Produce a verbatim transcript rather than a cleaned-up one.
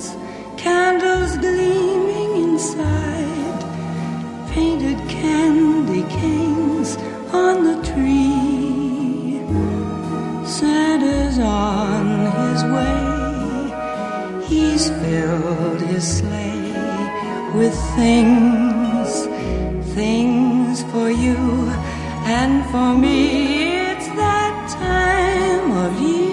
bells, candles gleaming inside, painted candy canes on the tree. Santa's on his way, he's filled his sleigh with things, things for you and for me. It's that time of year